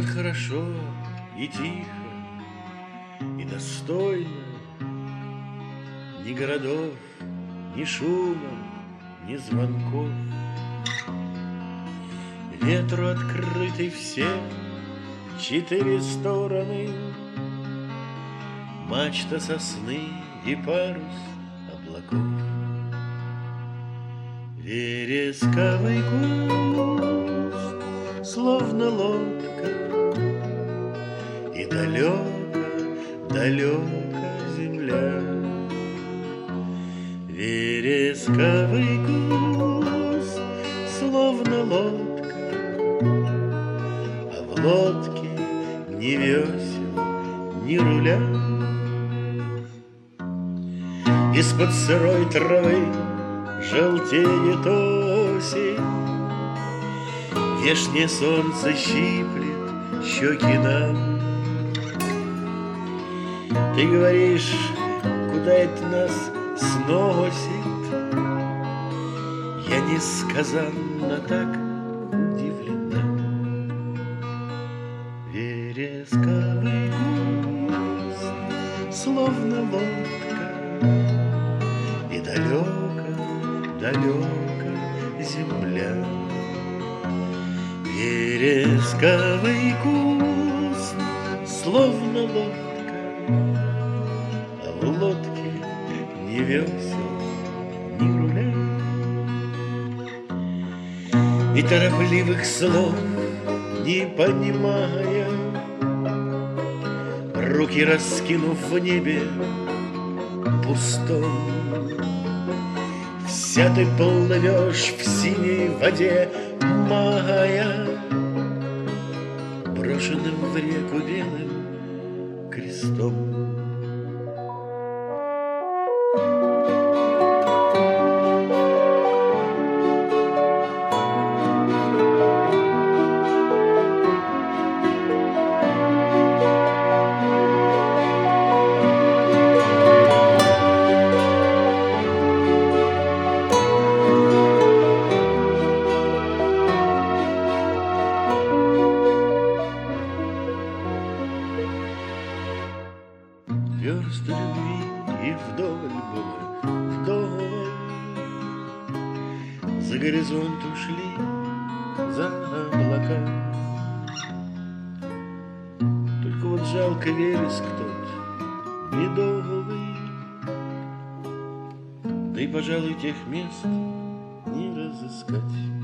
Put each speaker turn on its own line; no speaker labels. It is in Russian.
хорошо и тихо, и достойно. Ни городов, ни шума, ни звонков. Ветру открыты все 4 стороны, мачта сосны и парус облаков. Вересковый куст, словно лодка, и далеко, далеко земля. Вересковый куст, словно лодка, а в лодке ни весел, ни руля. Из-под сырой травы желтеет осень, вешнее солнце щиплет щеки нам. Ты говоришь, куда это нас сносит? Я несказанно так удивлена. Вересковый куст, словно лодка, и далеко, далеко земля. Вересковый куст, словно лодка, а в лодке ни весел, ни руля. И торопливых слов не понимая, руки раскинув в небе пустом, вся ты плывешь в синей воде мая, брошенным в реку белым крестом. Версты любви и вдоволь было, вдоволь. За горизонт ушли, за облака. Только вот жалко вереск тот медовый, да и, пожалуй, тех мест не разыскать.